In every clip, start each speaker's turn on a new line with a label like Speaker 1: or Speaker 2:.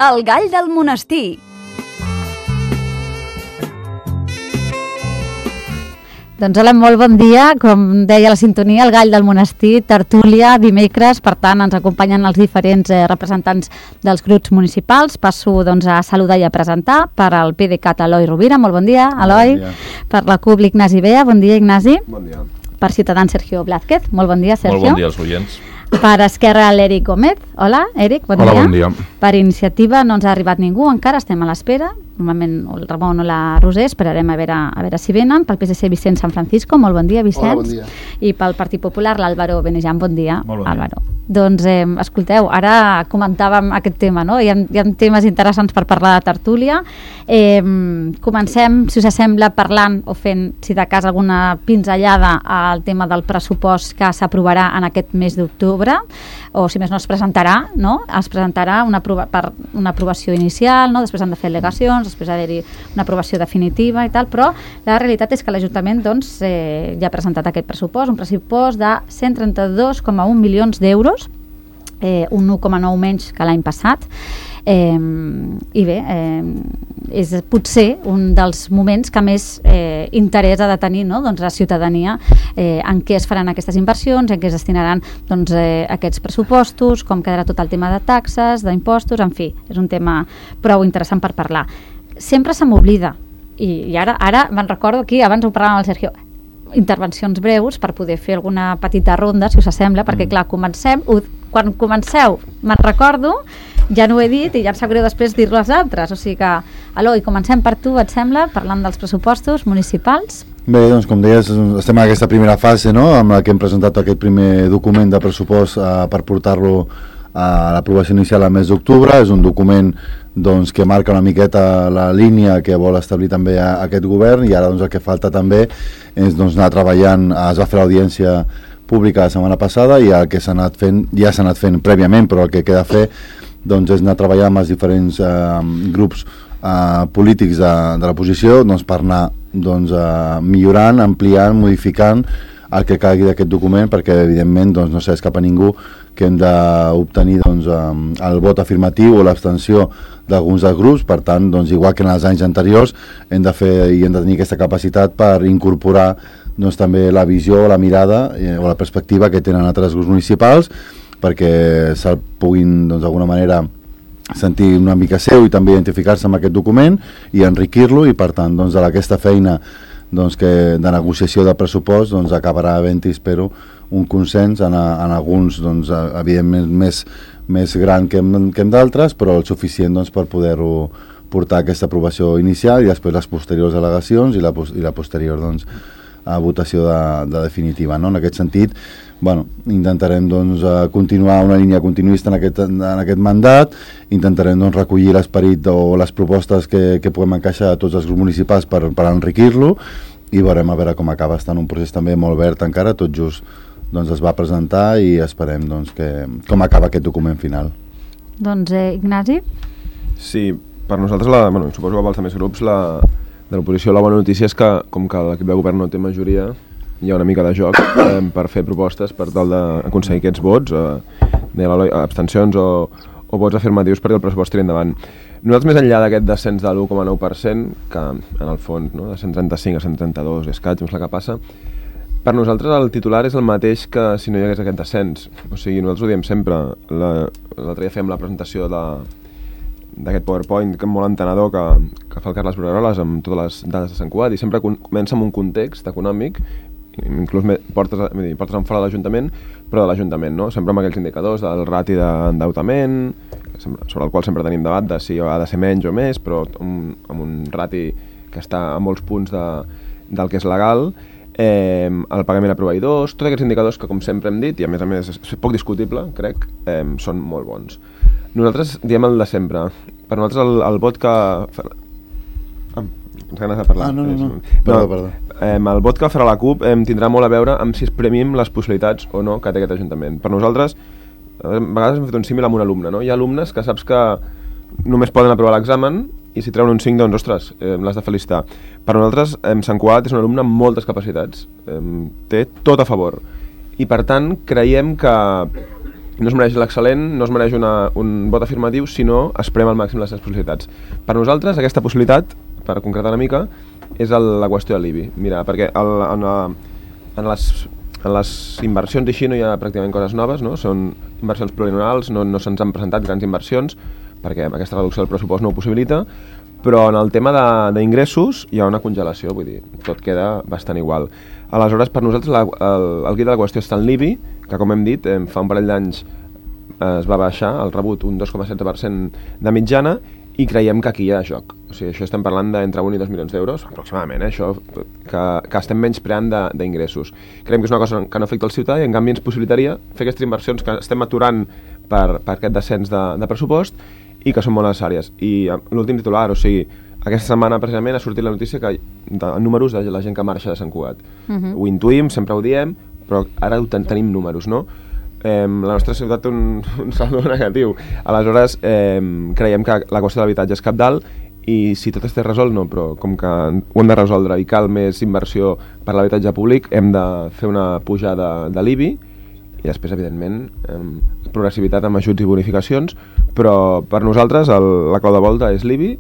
Speaker 1: El gall del monestir.
Speaker 2: Doncs hola, molt bon dia. Com deia la sintonia, el gall del monestir, tertúlia, dimecres. Per tant, ens acompanyen els diferents representants dels grups municipals. Passo a saludar i a presentar per al PDeCAT Eloi Rovira. Molt bon dia, Eloi. Bon dia. Per la CUP, l'Ignasi Bea. Bon dia, Ignasi.
Speaker 3: Bon dia.
Speaker 2: Per Ciutadans, Sergio Blázquez. Molt bon dia, Sergio.
Speaker 3: Molt bon dia als oients.
Speaker 2: Per Esquerra, l'Eric Gómez. Hola, Eric, bon dia.
Speaker 3: Hola, bon dia.
Speaker 2: Per Iniciativa no ens ha arribat ningú, encara estem a l'espera. Normalment el Ramon o la Roser, esperarem a veure si venen. Pel PSC, Vicent San Francisco, molt bon dia, Vicent.
Speaker 4: Hola, bon dia.
Speaker 2: I pel Partit Popular, l'Álvaro Benejan, bon dia.
Speaker 3: Molt bon dia.
Speaker 2: Álvaro. Doncs, escolteu, ara comentàvem aquest tema, no? Hi ha temes interessants per parlar de tertúlia. Comencem, si us sembla, parlant o fent, si de cas, alguna pinzellada al tema del pressupost que s'aprovarà en aquest mes d'octubre, o si més no es presentarà, no? Es presentarà per una aprovació inicial, no? Després han de fer al·legacions, després ha d'haver-hi una aprovació definitiva i tal, però la realitat és que l'Ajuntament ja ha presentat aquest pressupost, un pressupost de 132,1 milions d'euros, un 1,9 menys que l'any passat, i bé, és potser un dels moments que més interès ha de tenir, no? Doncs la ciutadania, en què es faran aquestes inversions, en què es destinaran aquests pressupostos, com quedarà tot el tema de taxes, d'impostos, en fi, és un tema prou interessant per parlar. Sempre se m'oblida, i ara me'n recordo aquí, abans ho parlàvem amb el Sergio, intervencions breus per poder fer alguna petita ronda, si us sembla, perquè clar, quan comenceu, me'n recordo, ja no ho he dit i ja em sap greu després dir-lo als altres, o sigui que, Eloi, comencem per tu, et sembla, parlant dels pressupostos municipals.
Speaker 4: Bé, doncs com deies, estem en aquesta primera fase, no?, amb la que hem presentat aquest primer document de pressupost per portar-lo a l'aprovació inicial al mes d'octubre. És un document doncs, que marca una miqueta la línia que vol establir també aquest govern, i ara doncs, el que falta també és doncs, anar treballant. Es va fer l'audiència pública la setmana passada i el que s'ha anat fent, ja s'ha anat fent prèviament, però el que queda fer doncs, és anar treballant amb els diferents grups polítics de l'oposició doncs, per anar doncs, millorant, ampliant, modificant el que calgui d'aquest document, perquè evidentment doncs, no s'escapa a ningú que hem d'obtenir doncs, el vot afirmatiu o l'abstenció d'alguns dels grups. Per tant, doncs, igual que en els anys anteriors, hem de fer i hem de tenir aquesta capacitat per incorporar doncs, també la visió, la mirada o la perspectiva que tenen altres grups municipals, perquè se'l puguin doncs, d'alguna manera sentir una mica seu i també identificar-se amb aquest document i enriquir-lo, i per tant doncs, aquesta feina doncs, de negociació de pressupost doncs, acabarà havent-hi, espero, un consens en alguns, doncs, evidentment més gran que en d'altres, però el suficient doncs, per poder-ho portar a aquesta aprovació inicial i després les posteriors al·legacions i la posterior doncs, a votació de definitiva, no? En aquest sentit, bueno, intentarem doncs, continuar una línia continuista en aquest mandat, intentarem doncs, recollir l'esperit o les propostes que puguem encaixar a tots els grups municipals per enriquir-lo, i veurem a veure com acaba. Estant un procés també molt verd encara, tot just doncs, es va presentar i esperem doncs, com acaba aquest document final.
Speaker 2: Doncs Ignasi?
Speaker 3: Sí, per nosaltres, suposo que pels altres grups de l'oposició, la bona notícia és que, com que l'equip de govern no té majoria, hi ha una mica de joc per fer propostes per tal d'aconseguir aquests vots, abstencions o vots afirmatius perquè el pressupost tiri endavant. Nosaltres, més enllà d'aquest descens de l'1,9%, que en el fons, no, de 135 a 132 escaig, és la que passa, per nosaltres el titular és el mateix que si no hi hagués aquest descens. O sigui, nosaltres ho diem sempre. L'altre dia fem la presentació d'aquest PowerPoint que és molt entenedor que fa el Carles Brugueroles amb totes les dades de Sant Cugat, i sempre comença amb un context econòmic, inclús portes en fora de l'Ajuntament, però de l'Ajuntament, no? Sempre amb aquells indicadors del rati d'endeutament, sobre el qual sempre tenim debat de si ha de ser menys o més, però amb un rati que està a molts punts del que és legal, el pagament a proveïdors, tots aquests indicadors que, com sempre hem dit, i a més és poc discutible, crec, són molt bons. Nosaltres diem el de sempre. Per nosaltres el vot que...
Speaker 4: Perdó.
Speaker 3: El vot que farà la CUP tindrà molt a veure amb si es premim les possibilitats o no que té aquest Ajuntament. Per nosaltres, a vegades hem fet un símil amb un alumne, no? Hi ha alumnes que saps que només poden aprovar l'examen i si treuen un 5, doncs, ostres, l'has de felicitar. Per nosaltres, Sant Cugat és un alumne amb moltes capacitats, té tot a favor. I per tant, creiem que no es mereix l'excel·lent, no es mereix un vot afirmatiu, sinó es prem al màxim les seves possibilitats. Per nosaltres, aquesta possibilitat, per concretar una mica, és la qüestió de l'IBI. Mira, perquè en les inversions així no hi ha pràcticament coses noves, no? Són inversions plurianuals, no se'ns han presentat grans inversions, perquè aquesta reducció del pressupost no ho possibilita, però en el tema d'ingressos hi ha una congelació, vull dir, tot queda bastant igual. Aleshores, per nosaltres, el guia de la qüestió està en l'IBI, que com hem dit, fa un parell d'anys es va baixar el rebut un 2,16% de mitjana i creiem que aquí hi ha joc. O sigui, això estem parlant d'entre 1 i 2 milions d'euros, aproximadament, això que estem menyspreant d'ingressos. Creiem que és una cosa que no afecta el ciutadà i en canvi ens possibilitaria fer aquestes inversions que estem aturant per aquest descens de pressupost i que són molt necessàries. I l'últim titular, o sigui, aquesta setmana precisament ha sortit la notícia que de números de la gent que marxa de Sant Cugat. Ho intuïm, sempre ho diem, però ara tenim números, no? La nostra ciutat té un saldo negatiu. Aleshores, creiem que la qüestió de l'habitatge és cabdal i si tot està resolt, no, però com que ho hem de resoldre i cal més inversió per l'habitatge públic, hem de fer una pujada de l'IBI i després, evidentment, progressivitat amb ajuts i bonificacions, però per nosaltres la clau de volta és l'IBI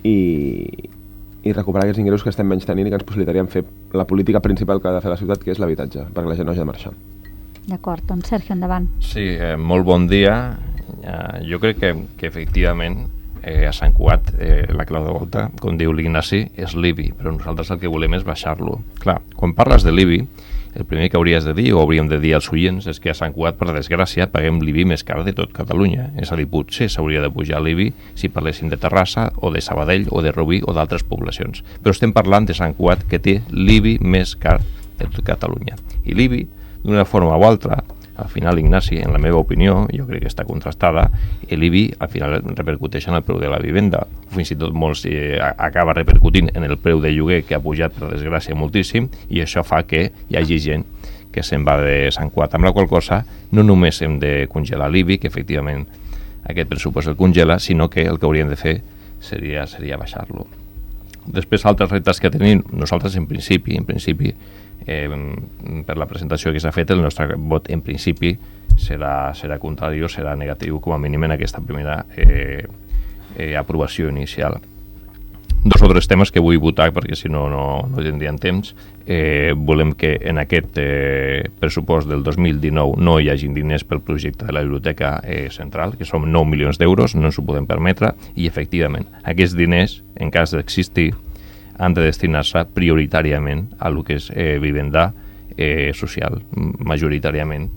Speaker 3: i recuperar aquests ingressos que estem menys tenint i que ens possibilitarien fer la política principal que ha de fer la ciutat, que és l'habitatge, perquè la gent no hagi de marxar.
Speaker 2: D'acord, doncs Sergio, endavant.
Speaker 1: Sí, molt bon dia. Jo crec que efectivament a Sant Cugat la clau de volta, com diu l'Ignasi, és l'IBI, però nosaltres el que volem és baixar-lo. Clar, quan parles de l'IBI, el primer que hauries de dir, o hauríem de dir als oients, és que a Sant Cugat, per desgràcia, paguem l'IBI més car de tot Catalunya. És a dir, potser s'hauria de pujar l'IBI si parléssim de Terrassa, o de Sabadell, o de Rubí, o d'altres poblacions. Però estem parlant de Sant Cugat, que té l'IBI més car de tot Catalunya. I l'IBI, d'una forma o altra, al final, Ignasi, en la meva opinió, jo crec que està contrastada, l'IBI al final repercuteix en el preu de la vivenda. Fins i tot molts acaba repercutint en el preu de lloguer, que ha pujat, per desgràcia, moltíssim, i això fa que hi hagi gent que se'n va de Sant Cugat. Amb la qual cosa, no només hem de congelar l'IBI, que efectivament aquest pressupost el congela, sinó que el que hauríem de fer seria baixar-lo. Després, altres reptes que tenim, nosaltres en principi, per la presentació que s'ha fet, el nostre vot en principi serà contrari o serà negatiu com a mínim en aquesta primera aprovació inicial. Dos o tres temes que vull votar perquè si no tindríem temps. Volem que en aquest pressupost del 2019 no hi hagi diners pel projecte de la biblioteca central, que són 9 milions d'euros, no ens ho podem permetre, i efectivament aquests diners, en cas d'existir, han de destinar-se prioritàriament a lo que és vivenda social, majoritàriament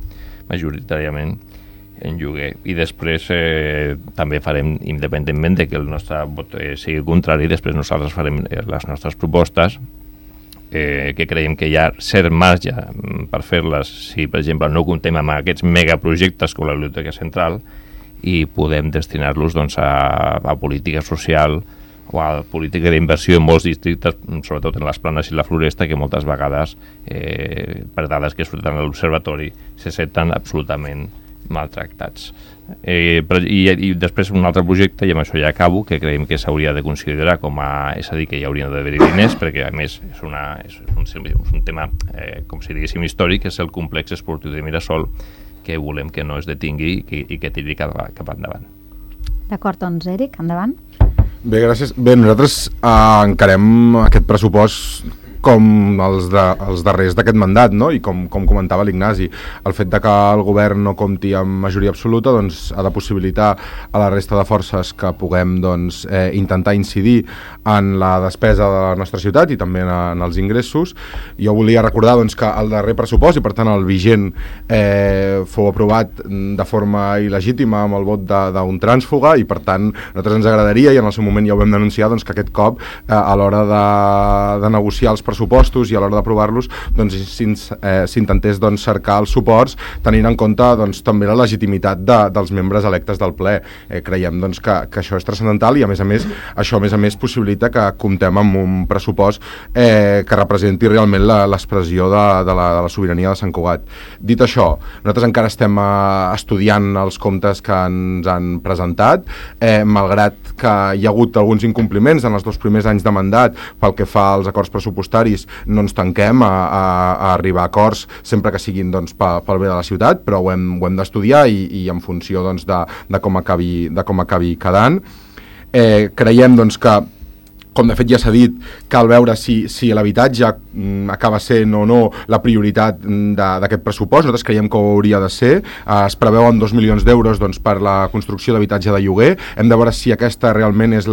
Speaker 1: en lloguer. I després també farem, independentment de que el nostre vot sigui contrari, després nosaltres farem les nostres propostes que creiem que hi ha cert marge per fer-les si, per exemple, no comptem amb aquests megaprojectes com la Biblioteca Central i podem destinar-los doncs, a política social o a política d'inversió en molts districtes, sobretot en les Planes i la Floresta, que moltes vegades, per dades que surten a l'observatori, se senten absolutament maltractats. I després un altre projecte, i amb això ja acabo, que creiem que s'hauria de considerar és a dir, que hi haurien d'haver diners, perquè a més és un tema, com si diguéssim, històric, és el complex esportiu de Mirasol, que volem que no es detingui i que tiri cap endavant.
Speaker 2: D'acord, doncs Eric, endavant.
Speaker 5: Bé, gràcies. Bé, nosaltres encarem aquest pressupost com els darrers d'aquest mandat, no? I com comentava l'Ignasi, el fet de que el govern no compti amb majoria absoluta doncs, ha de possibilitar a la resta de forces que puguem doncs, intentar incidir en la despesa de la nostra ciutat i també en els ingressos. Jo volia recordar doncs, que el darrer pressupost, i per tant el vigent, fou aprovat de forma il·legítima amb el vot d'un trànsfuga, i per tant a nosaltres ens agradaria, i en el seu moment ja ho vam denunciar, doncs, que aquest cop a l'hora de negociar els pressupostos i a l'hora d'aprovar-los doncs, s'intentés doncs, cercar els suports tenint en compte doncs, també la legitimitat dels membres electes del ple. Creiem doncs, que això és transcendental i a més això possibilita que comptem amb un pressupost que representi realment l'expressió de la sobirania de Sant Cugat. Dit això, nosaltres encara estem estudiant els comptes que ens han presentat, malgrat que hi ha hagut alguns incompliments en els 2 primers anys de mandat pel que fa als acords pressupostaris parlamentaris no ens tanquem a arribar a acords sempre que siguin doncs, pel bé de la ciutat, però ho hem d'estudiar i en funció doncs, de com acabi quedant. Creiem doncs, que, com de fet ja s'ha dit, cal veure si l'habitatge acaba sent o no la prioritat d'aquest pressupost. Nosaltres creiem que ho hauria de ser. Es preveuen 2 milions d'euros doncs, per la construcció d'habitatge de lloguer. Hem de veure si aquesta realment és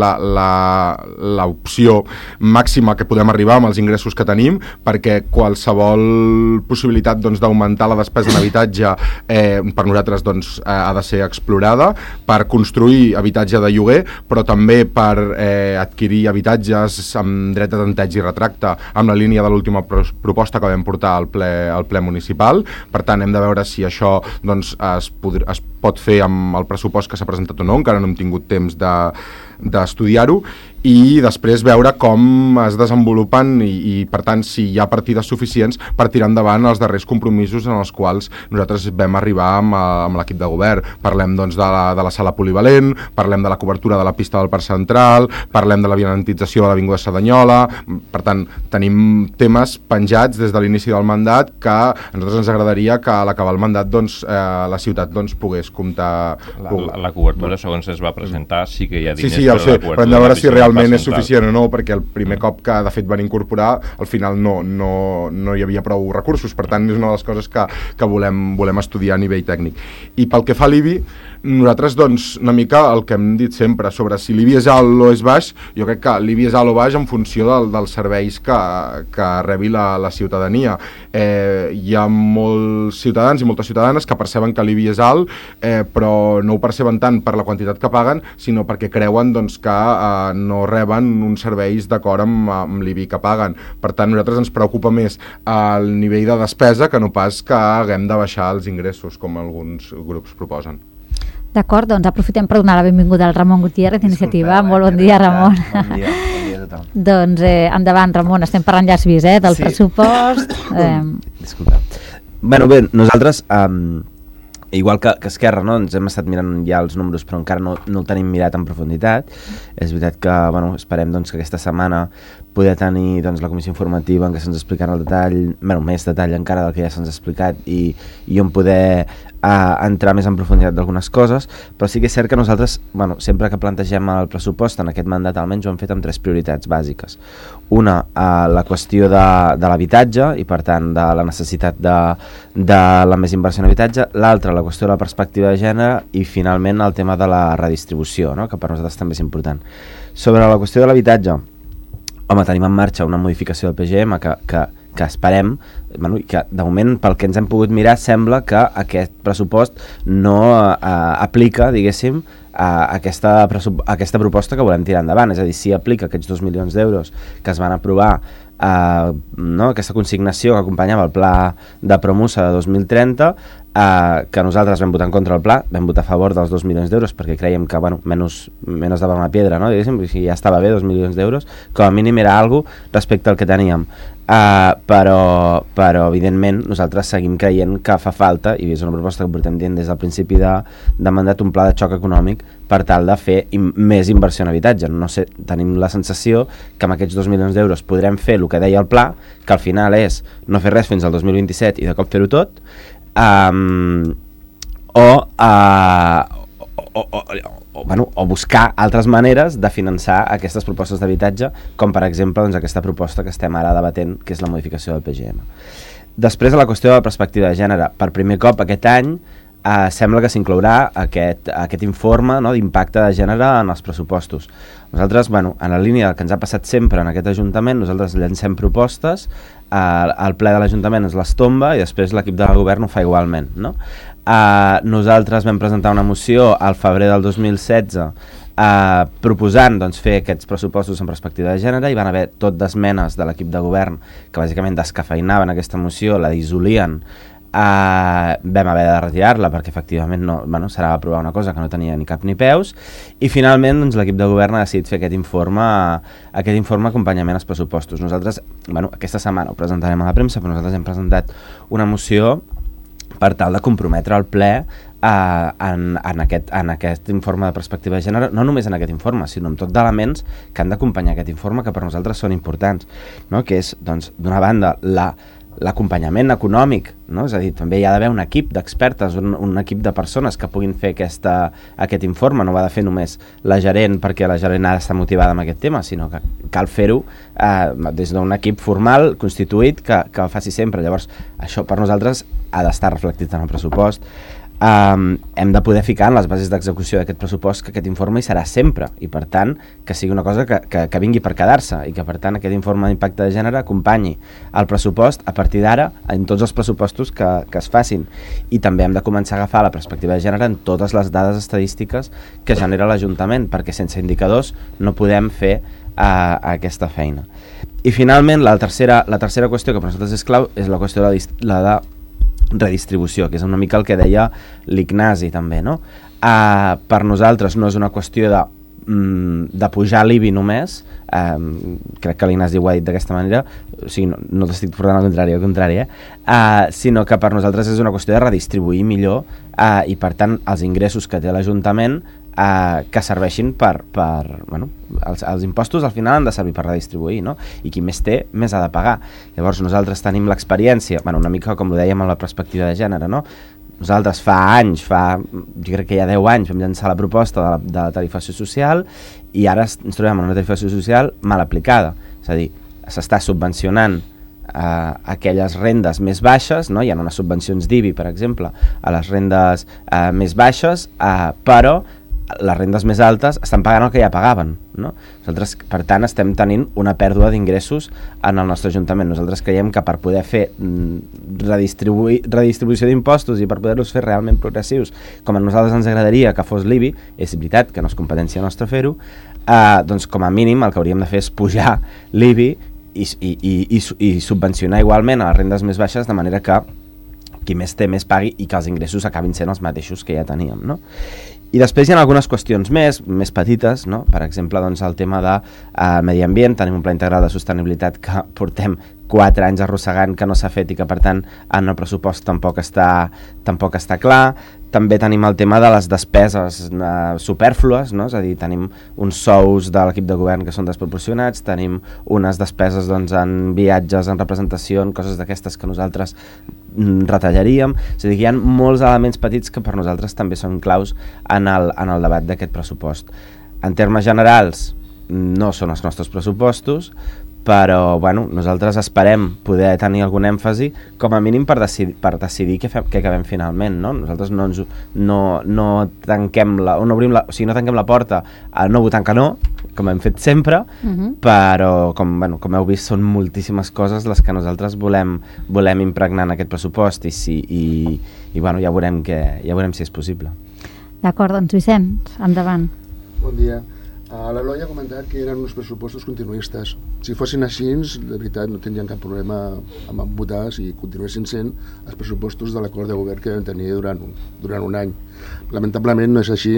Speaker 5: l'opció màxima que podem arribar amb els ingressos que tenim, perquè qualsevol possibilitat doncs, d'augmentar la despesa en habitatge per nosaltres doncs, ha de ser explorada per construir habitatge de lloguer, però també per adquirir habitatges amb dret de tanteig i retracte, amb la línia de l'última proposta que vam portar al ple municipal. Per tant, hem de veure si això doncs, es pot fer amb el pressupost que s'ha presentat o no, encara no hem tingut temps d'estudiar-ho, i després veure com es desenvolupen i per tant, si hi ha partides suficients per tirar endavant els darrers compromisos en els quals nosaltres vam arribar amb l'equip de govern. Parlem doncs, de la sala polivalent, parlem de la cobertura de la pista del Parc Central, parlem de la vianantització de l'Avinguda Cerdanyola. Per tant, tenim temes penjats des de l'inici del mandat que a nosaltres ens agradaria que a l'acabar el mandat doncs, la ciutat doncs, pogués comptar...
Speaker 1: La cobertura, segons es va presentar, sí que hi ha diners.
Speaker 5: Sí, ja ho sé, però hem de veure si realment és suficient o no, perquè el primer cop que de fet van incorporar, al final no hi havia prou recursos. Per tant, és una de les coses que volem estudiar a nivell tècnic. I pel que fa a l'IBI, nosaltres, doncs, una mica el que hem dit sempre sobre si l'IBI és alt o és baix, jo crec que l'IBI és alt o baix en funció dels serveis que rebi la ciutadania. Hi ha molts ciutadans i moltes ciutadanes que perceben que l'IBI és alt, però no ho perceben tant per la quantitat que paguen, sinó perquè creuen doncs, que no reben uns serveis d'acord amb l'IBI que paguen. Per tant, a nosaltres ens preocupa més el nivell de despesa que no pas que haguem de baixar els ingressos, com alguns grups proposen.
Speaker 2: D'acord, doncs aprofitem per donar la benvinguda al Ramon Gutiérrez d'Iniciativa. Molt bon dia, Ramon.
Speaker 6: Bon dia a tothom.
Speaker 2: Doncs endavant, Ramon, estem parlant, ja has vist, del pressupost.
Speaker 6: Disculpa. Bé, nosaltres, igual que Esquerra, no? Ens hem estat mirant ja els números, però encara no el tenim mirat en profunditat. És veritat que esperem doncs, que aquesta setmana poder tenir doncs, la comissió informativa en què se'ns explicarà el detall, més detall encara del que ja se'ns ha explicat i on poder entrar més en profunditat d'algunes coses, però sí que és cert que nosaltres, sempre que plantegem el pressupost en aquest mandat almenys ho hem fet amb 3 prioritats bàsiques. Una, la qüestió de l'habitatge i per tant de la necessitat de la més inversió en habitatge, l'altra, la qüestió de la perspectiva de gènere i finalment el tema de la redistribució, no? Que per nosaltres també és important. Sobre la qüestió de l'habitatge, tenim en marxa una modificació del PGM que esperem, que de moment pel que ens hem pogut mirar sembla que aquest pressupost no aplica, diguéssim, aquesta proposta que volem tirar endavant, és a dir, si aplica aquests 2 milions d'euros que es van aprovar, aquesta consignació que acompanyava el pla de Promusa de 2030, que nosaltres vam votar en contra del pla, vam votar a favor dels 2 milions d'euros perquè creiem que, menos de una piedra, no? Diguéssim, si ja estava bé 2 milions d'euros, com a mínim era algo respecte al que teníem. Però evidentment nosaltres seguim creient que fa falta, i és una proposta que portem dient des del principi de mandat, un pla de xoc econòmic per tal de fer més inversió en habitatge. No sé, tenim la sensació que amb aquests 2 milions d'euros podrem fer el que deia el pla, que al final és no fer res fins al 2027 i de cop fer-ho tot, o buscar altres maneres de finançar aquestes propostes d'habitatge, com per exemple doncs, aquesta proposta que estem ara debatent, que és la modificació del PGM. Després, a la qüestió de la perspectiva de gènere, per primer cop aquest any sembla que s'inclourà aquest informe, no, d'impacte de gènere en els pressupostos. Nosaltres, en la línia que ens ha passat sempre en aquest Ajuntament, nosaltres llancem propostes, el ple de l'Ajuntament ens les tomba i després l'equip de govern ho fa igualment, no? Nosaltres vam presentar una moció al febrer del 2016 proposant doncs, fer aquests pressupostos en perspectiva de gènere, i van haver tot d'esmenes de l'equip de govern que bàsicament descafeïnaven aquesta moció, la dissolien. Vam haver de retirar-la perquè efectivament serà aprovar una cosa que no tenia ni cap ni peus, i finalment doncs, l'equip de govern ha decidit fer aquest informe acompanyament als pressupostos. Nosaltres, aquesta setmana ho presentarem a la premsa, però nosaltres hem presentat una moció per tal de comprometre el ple en aquest informe de perspectiva de gènere, no només en aquest informe, sinó en tot d'elements que han d'acompanyar aquest informe, que per nosaltres són importants, no? Que és, doncs, d'una banda, l'acompanyament econòmic, no? És a dir, també hi ha d'haver un equip d'expertes, un equip de persones que puguin fer aquest informe. No ho ha de fer només la gerent perquè la gerent ha d'estar motivada amb aquest tema, sinó que cal fer-ho des d'un equip formal, constituït, que el faci sempre. Llavors, això per nosaltres ha d'estar reflectit en el pressupost. Hem de poder ficar en les bases d'execució d'aquest pressupost que aquest informe hi serà sempre, i per tant que sigui una cosa que vingui per quedar-se, i que per tant aquest informe d'impacte de gènere acompanyi el pressupost a partir d'ara en tots els pressupostos que es facin. I també hem de començar a agafar la perspectiva de gènere en totes les dades estadístiques que genera l'Ajuntament, perquè sense indicadors no podem fer aquesta feina. I finalment la tercera qüestió que per nosaltres és clau és la qüestió de redistribució, que és una mica el que deia l'Ignasi també, no? Per nosaltres no és una qüestió de pujar l'IBI només, crec que l'Ignasi ho ha dit d'aquesta manera, o sigui, no t'estic portant al contrari, sinó que per nosaltres és una qüestió de redistribuir millor i per tant els ingressos que té l'Ajuntament que serveixin bueno, els impostos al final han de servir per redistribuir, no? I qui més té, més ha de pagar. Llavors nosaltres tenim l'experiència, bueno, una mica com ho dèiem amb la perspectiva de gènere, no? Nosaltres fa anys, jo crec que ja 10 anys vam llançar la proposta de la tarifació social i ara ens trobem en una tarifació social mal aplicada, és a dir, s'està subvencionant aquelles rendes més baixes, no? Hi ha unes subvencions d'IBI, per exemple, a les rendes més baixes, però les rendes més altes estan pagant el que ja pagaven, no? Nosaltres, per tant, estem tenint una pèrdua d'ingressos en el nostre Ajuntament. Nosaltres creiem que per poder fer redistribució d'impostos i per poder-los fer realment progressius, com a nosaltres ens agradaria que fos l'IBI, és veritat que no és competència nostra fer-ho, doncs com a mínim el que hauríem de fer és pujar l'IBI i subvencionar igualment a les rendes més baixes, de manera que qui més té més pagui i que els ingressos acabin sent els mateixos que ja teníem, no? I després hi ha algunes qüestions més petites, no? Per exemple, doncs, el tema de medi ambient. Tenim un pla integral de sostenibilitat que portem 4 anys arrossegant, que no s'ha fet i que per tant en el pressupost tampoc està clar. També tenim el tema de les despeses supèrflues, no? És a dir, tenim uns sous de l'equip de govern que són desproporcionats, tenim unes despeses, doncs, en viatges, en representació, en coses d'aquestes que nosaltres retallaríem. És a dir, hi ha molts elements petits que per nosaltres també són claus en el debat d'aquest pressupost. En termes generals, no són els nostres pressupostos, però bueno, nosaltres esperem poder tenir algun èmfasi com a mínim per decidir què acabem finalment, no? Nosaltres no tanquem no tanquem la porta a no votar que no, com hem fet sempre, però com heu vist són moltíssimes coses les que nosaltres volem impregnar en aquest pressupost i bueno, ja veurem si és possible.
Speaker 2: D'acord, doncs Vicenç, endavant.
Speaker 7: Bon dia. L'Eloi ha comentat que eren uns pressupostos continuistes. Si fossin així, de veritat, no tindrien cap problema amb votar si continuessin sent els pressupostos de l'acord de govern que vam tenir durant un any. Lamentablement no és així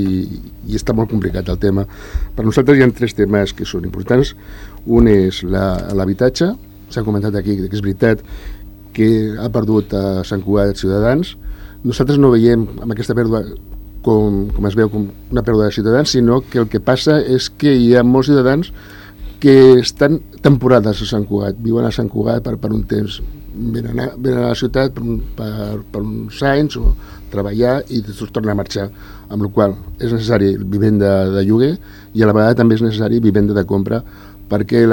Speaker 7: i està molt complicat el tema. Per nosaltres hi ha 3 temes que són importants. Un és l'habitatge. S'ha comentat aquí que és veritat que ha perdut a Sant Cugat Ciutadans. Nosaltres no veiem amb aquesta pèrdua com es veu com una pèrdua de ciutadans, sinó que el que passa és que hi ha molts ciutadans que estan temporades a Sant Cugat, viuen a Sant Cugat per un temps, venen a la ciutat per uns anys o treballar i després tornen a marxar, amb la qual és necessari vivenda de lloguer i a la vegada també és necessari vivenda de compra perquè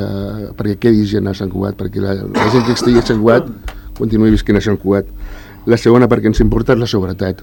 Speaker 7: quedi gent a Sant Cugat, perquè la gent que estigui a Sant Cugat continuï visquent a Sant Cugat. La segona, perquè ens importa, és la seguretat.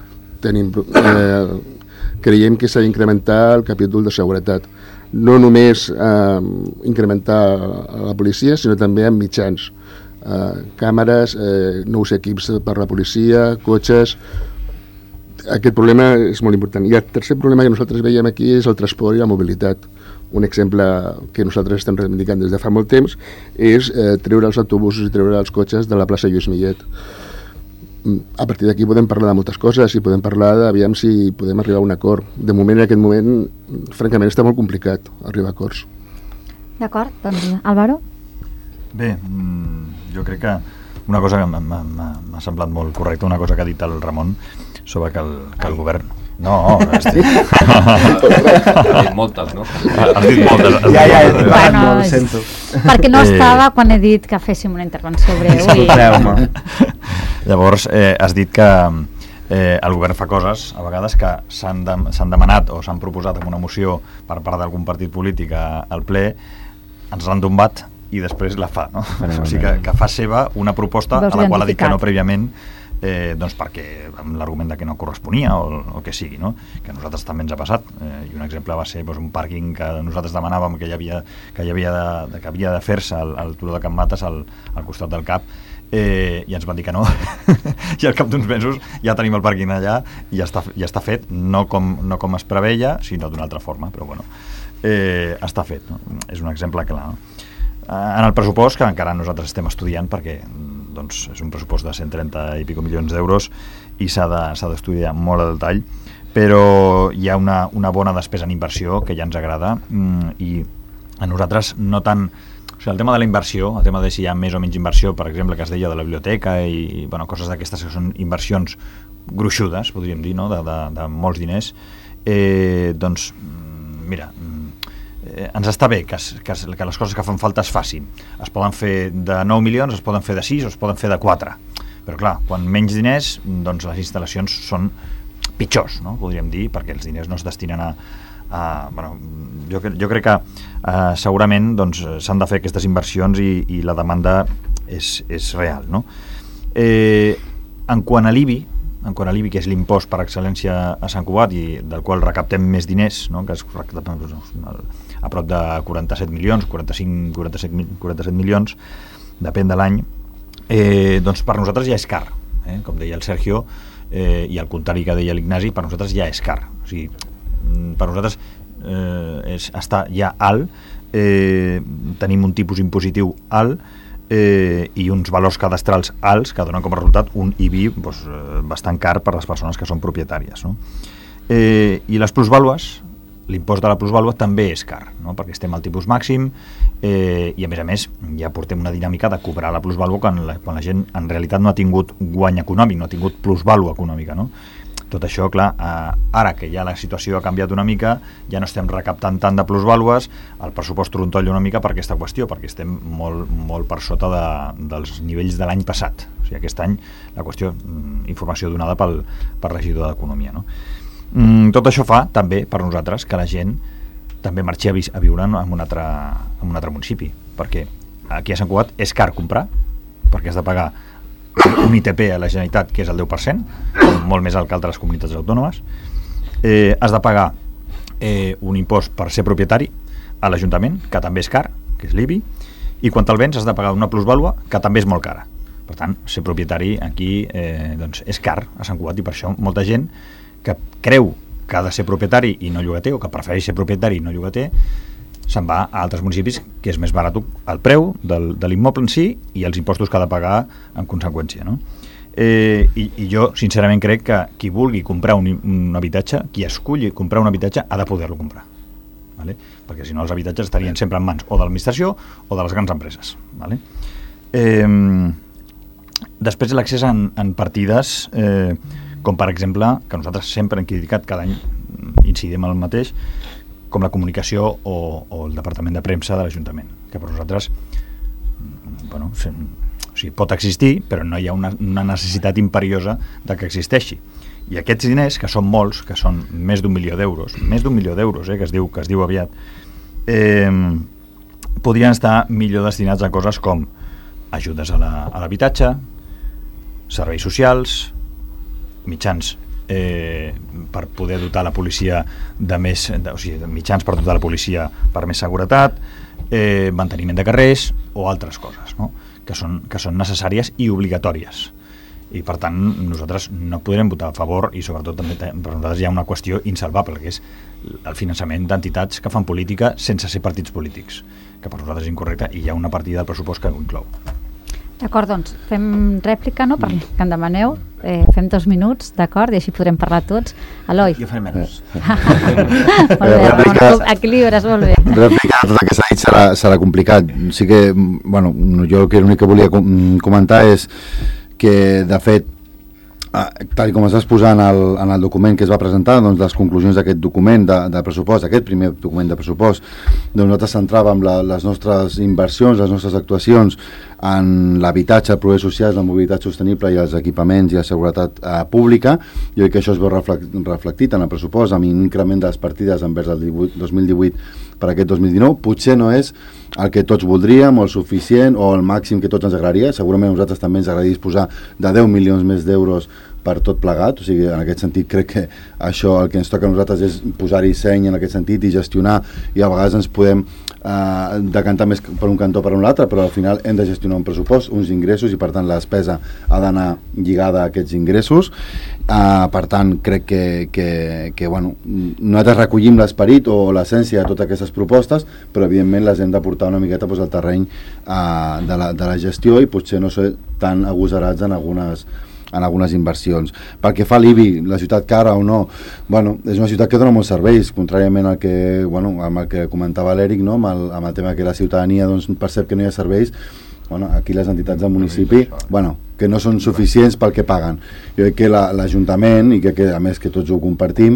Speaker 7: Creiem que s'ha d'incrementar el capítol de seguretat, no només incrementar la policia, sinó també amb mitjans, càmeres, nous equips per la policia, cotxes. Aquest problema és molt important. I el tercer problema que nosaltres veiem aquí és el transport i la mobilitat. Un exemple que nosaltres estem reivindicant des de fa molt temps és treure els autobusos i treure els cotxes de la plaça Lluís Millet. A partir d'aquí podem parlar de moltes coses i podem parlar d'aviam si podem arribar a un acord. De moment, en aquest moment, francament, està molt complicat arribar a acords.
Speaker 2: D'acord, doncs Álvaro?
Speaker 8: Bé, jo crec que una cosa que m'ha semblat molt correcta, una cosa que ha dit el Ramon, sobre que el govern... No, has dit...
Speaker 1: Has dit moltes, no?
Speaker 8: Has dit moltes.
Speaker 2: Bueno,
Speaker 6: ho sento.
Speaker 2: perquè no estava quan he dit que féssim una intervenció breu.
Speaker 6: Disculpeu-me.
Speaker 8: Llavors, has dit que el govern fa coses, a vegades, que s'han demanat o s'han proposat amb una moció per part d'algun partit polític al ple, ens l'han tombat i després la fa, no? O sigui que fa seva una proposta a la qual ha dit que no prèviament, doncs perquè amb l'argument de que no corresponia o que sigui, no? Que a nosaltres també ens ha passat, i un exemple va ser un pàrquing que nosaltres demanàvem que havia de fer-se al turó de Can Mates al costat del CAP, i ens van dir que no i al cap d'uns mesos ja tenim el pàrquing allà i ja està fet, no com es preveia, sinó d'una altra forma, però bueno, està fet, no? És un exemple clar, no? En el pressupost, que encara nosaltres estem estudiant perquè doncs, és un pressupost de 130 i pico milions d'euros i s'ha d'estudiar molt a detall, però hi ha una bona despesa en inversió que ja ens agrada, i a nosaltres no tant... O sigui, el tema de la inversió, el tema de si hi ha més o menys inversió, per exemple, que es deia de la biblioteca i bueno, coses d'aquestes que són inversions gruixudes, podríem dir, no? de molts diners, doncs, mira... ens està bé que les coses que fan falta es facin. Es poden fer de 9 milions, es poden fer de 6 o es poden fer de 4. Però clar, quan menys diners, doncs les instal·lacions són pitjors, no? Podríem dir, perquè els diners no es destinen bueno, jo crec que segurament doncs, s'han de fer aquestes inversions i la demanda és real, no? En quant a l'IBI, que és l'impost per excel·lència a Sant Cugat i del qual recaptem més diners, no? Que es recapta a prop de 47 milions, 47 milions, depèn de l'any, doncs per nosaltres ja és car, com deia el Sergio, i al contrari que deia l'Ignasi, per nosaltres ja és car. O sigui, per nosaltres està ja alt, tenim un tipus impositiu alt, i uns valors cadastrals alts que donen com a resultat un IBI doncs, bastant car per les persones que són propietàries, no? I les plusvàlues, l'impost de la plusvàlua també és car, no? Perquè estem al tipus màxim, i a més ja portem una dinàmica de cobrar la plusvàlua quan la gent en realitat no ha tingut guany econòmic, no ha tingut plusvàlua econòmica, no? Tot això, clar, ara que ja la situació ha canviat una mica, ja no estem recaptant tant de plusvàlues, el pressupost trontolla una mica per aquesta qüestió, perquè estem molt per sota dels nivells de l'any passat. O sigui, aquest any la qüestió, informació donada pel regidor d'Economia, no? Tot això fa també per nosaltres que la gent també marxi a viure en un altre municipi, perquè aquí a Sant Cugat és car comprar, perquè has de pagar un ITP a la Generalitat que és el 10%, molt més alt que altres comunitats autònomes, has de pagar un impost per ser propietari a l'Ajuntament, que també és car, que és l'IBI, i quan te'l vens has de pagar una plusvàlua que també és molt cara. Per tant, ser propietari aquí doncs és car a Sant Cugat, i per això molta gent que creu que ha de ser propietari i no llogater, o que prefereix ser propietari i no llogater, se'n va a altres municipis que és més barat el preu de l'immoble en si i els impostos que ha de pagar en conseqüència, no? I jo sincerament crec que qui vulgui comprar un habitatge, qui esculli comprar un habitatge, ha de poder-lo comprar, vale? Perquè si no els habitatges estarien sempre en mans o de l'administració o de les grans empreses, vale? Després l'accés en partides, com per exemple, que nosaltres sempre hem criticat, cada any incidim en el mateix, com la comunicació o el departament de premsa de l'Ajuntament, que per nosaltres bueno, o sigui, pot existir, però no hi ha una necessitat imperiosa de que existeixi. I aquests diners, que són molts, que són més d'1 milió d'euros, que es diu aviat, podrien estar millor destinats a coses com ajudes a l'habitatge, serveis socials, mitjans per poder dotar la policia de més, o sigui, mitjans per dotar la policia per més seguretat, manteniment de carrers o altres coses, no? que són necessàries i obligatòries. I per tant nosaltres no podrem votar a favor, i sobretot també per nosaltres hi ha una qüestió insalvable, que és el finançament d'entitats que fan política sense ser partits polítics, que per nosaltres és incorrecte, i hi ha una partida del pressupost que ho inclou.
Speaker 2: D'acord, doncs fem rèplica, no? Que em demaneu, fem 2 minuts, d'acord, i així podrem parlar tots. Eloi.
Speaker 6: Jo faré menys.
Speaker 2: Molt bé, equilibres, molt bé.
Speaker 4: Rèplica, tot el que s'ha dit serà complicat. Sí que, bueno, jo l'únic que volia comentar és que, de fet, tal com es va exposar en el document que es va presentar, doncs les conclusions d'aquest document de pressupost, aquest primer document de pressupost, doncs nosaltres centràvem les nostres inversions, les nostres actuacions en l'habitatge, el progrés social, la mobilitat sostenible i els equipaments i la seguretat pública. Jo crec que això es veu reflectit en el pressupost amb un increment de les partides envers el 2018 per aquest 2019. Potser no és el que tots voldríem o el suficient o el màxim que tots ens agradaria. Segurament a nosaltres també ens agradaria disposar de 10 milions més d'euros per tot plegat, o sigui, en aquest sentit crec que això el que ens toca a nosaltres és posar-hi seny en aquest sentit i gestionar, i a vegades ens podem decantar més per un cantó o per un altre, però al final hem de gestionar un pressupost, uns ingressos, i per tant la despesa ha d'anar lligada a aquests ingressos. Per tant crec que bueno, nosaltres recollim l'esperit o l'essència de totes aquestes propostes, però evidentment les hem de portar una miqueta al terreny de la gestió i potser no ser tan agosarats en algunes inversions. Pel que fa a l'IBI, la ciutat cara o no, bueno, és una ciutat que dona molts serveis, contràriament al que, bueno, amb el que comentava l'Eric, no? amb el tema que la ciutadania doncs, percep que no hi ha serveis. Bueno, aquí les entitats del municipi, bueno, que no són suficients pel que paguen. Jo crec que l'Ajuntament, i que a més que tots ho compartim,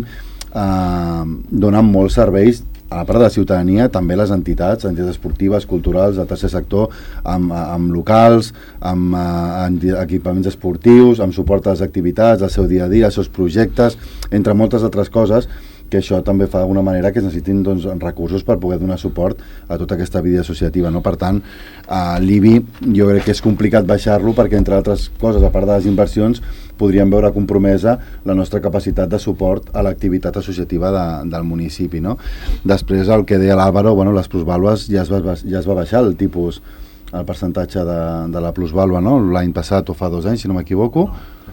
Speaker 4: donen molts serveis a la part de la ciutadania, també les entitats esportives, culturals, del tercer sector, amb locals, amb equipaments esportius, amb suport a les activitats, al seu dia a dia, als seus projectes, entre moltes altres coses, que això també fa d'alguna manera que es necessitin doncs, recursos per poder donar suport a tota aquesta vida associativa, no? Per tant, l'IBI jo crec que és complicat baixar-lo perquè, entre altres coses, a part de les inversions, podríem veure compromesa la nostra capacitat de suport a l'activitat associativa del municipi, no? Després, el que deia l'Àlvaro, bueno, les plusvàlues ja es va baixar el tipus, el percentatge de la plusvàlua, no? L'any passat o fa 2 anys, si no m'equivoco,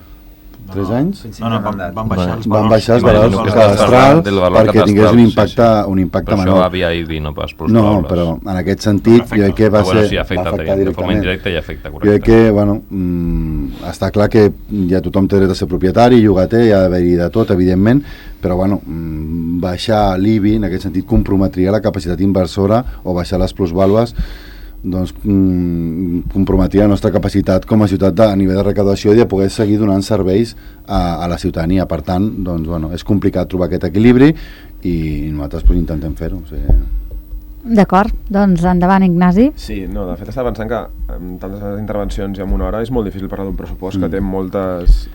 Speaker 4: 3 anys?
Speaker 8: No, van
Speaker 4: baixar els valors cadastrals perquè tingués un impacte menor.
Speaker 1: Però això havia IBI, no pas plusvàlues.
Speaker 4: No, però en aquest sentit jo crec que va afectar directament.
Speaker 1: De forma indirecta i afecta, correcte.
Speaker 4: Jo crec que, bueno, està clar que ja tothom té dret a ser propietari, llogater, hi ha d'haver-hi de tot, evidentment, però, bueno, baixar l'IBI, en aquest sentit, comprometria la capacitat inversora o baixar les plusvàlues, doncs comprometria la nostra capacitat com a ciutat a nivell de recaudació i de poder seguir donant serveis a la ciutadania. Per tant, doncs, bueno, és complicat trobar aquest equilibri i nosaltres pues, intentem fer-ho. O sigui.
Speaker 2: D'acord, doncs endavant, Ignasi.
Speaker 3: Sí, no, de fet estava pensant que amb tantes intervencions i en una hora és molt difícil parlar d'un pressupost que té moltes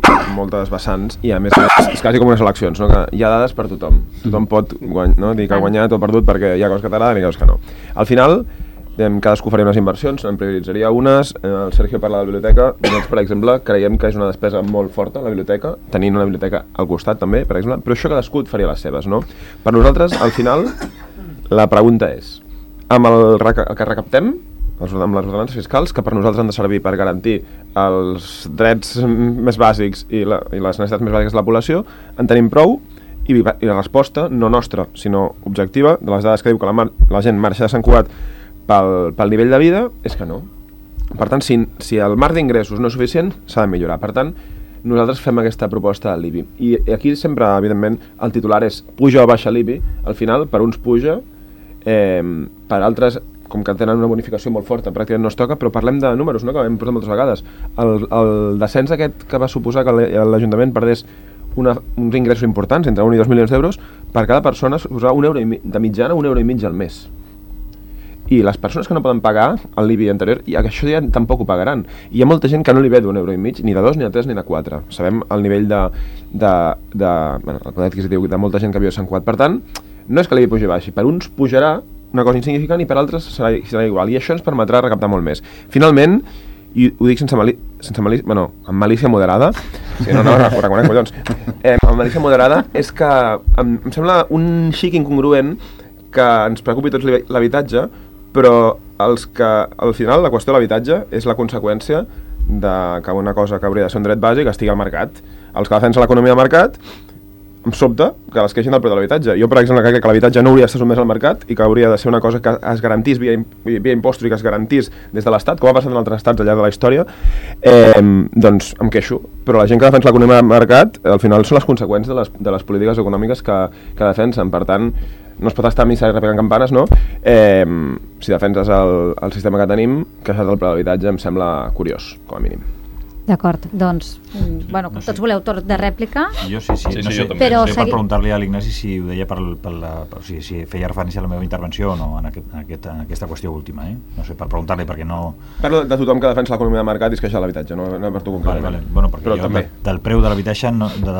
Speaker 3: vessants i a més és quasi com unes eleccions, no? Que hi ha dades per tothom. Tothom pot dir que ha guanyat o perdut perquè hi ha coses que t'agraden i coses que no. Al final, cadascú faria unes inversions, en prioritzaria unes. El Sergio parla de la biblioteca. Nosaltres, per exemple, creiem que és una despesa molt forta la biblioteca, tenint una biblioteca al costat també, per exemple, però això cadascú faria les seves, no? Per nosaltres, al final, la pregunta és, amb el que recaptem, amb les ordenances fiscals, que per nosaltres han de servir per garantir els drets més bàsics i les necessitats més bàsiques de la població, en tenim prou? I la resposta, no nostra, sinó objectiva, de les dades que diu que la gent marxa de Sant Cugat pel nivell de vida, és que no. Per tant, si el marc d'ingressos no és suficient, s'ha de millorar. Per tant, nosaltres fem aquesta proposta a l'IBI. I aquí sempre, evidentment, el titular és puja o baixa l'IBI. Al final, per uns puja, per altres, com que tenen una bonificació molt forta, pràcticament no es toca, però parlem de números, no? Que hem posat moltes vegades. El descens aquest que va suposar que l'Ajuntament perdés uns ingressos importants, entre 1 i 2 milions d'euros, per cada persona suposava de mitjana 1,5 € al mes. I les persones que no poden pagar l'IBI anterior, i això ja tampoc ho pagaran. I hi ha molta gent que no li ve d'1,5 €, ni de 2, ni de 3, ni de 4. Sabem el nivell el poder adquisitiu de molta gent que viu a Sant Cugat. Per tant, no és que l'IBI pugi baixi. Per uns pujarà una cosa insignificant i per altres serà igual. I això ens permetrà recaptar molt més. Finalment, i ho dic amb malícia moderada, sí, no, reconec, collons, amb malícia moderada, és que em sembla un xic incongruent que ens preocupi tots l'habitatge, però al final la qüestió de l'habitatge és la conseqüència de que una cosa que hauria de ser un dret bàsic estigui al mercat. Els que defensen l'economia de mercat em sobta que les queixin del preu de l'habitatge. Jo, per exemple, crec que l'habitatge no hauria d'estar sotmès al mercat i que hauria de ser una cosa que es garantís via impostos i que es garantís des de l'Estat, com ha passat en altres estats al llarg de la història. Doncs em queixo. Però la gent que defensa l'economia de mercat, al final són les conseqüències de les polítiques econòmiques que defensen. Per tant, no es pot estar a missa i repegant campanes, no? Si defenses el sistema que tenim, queixar del preu de l'habitatge em sembla curiós, com a mínim.
Speaker 2: D'acord, doncs, bueno, com tots voleu torn de rèplica.
Speaker 8: Jo sí,
Speaker 1: Sí,
Speaker 8: no
Speaker 1: sí,
Speaker 8: sé,
Speaker 1: jo també.
Speaker 2: Però
Speaker 8: per preguntar-li a l'Ignasi si ho deia si feia referència a la meva intervenció o no en aquesta qüestió última, No sé, per preguntar-li, perquè no...
Speaker 3: Parlo de tothom que defensa l'economia de mercat i es queixa de l'habitatge, no per tu concretament.
Speaker 8: Vale. Bueno, perquè
Speaker 3: però
Speaker 8: jo
Speaker 3: també.
Speaker 8: del preu de l'habitatge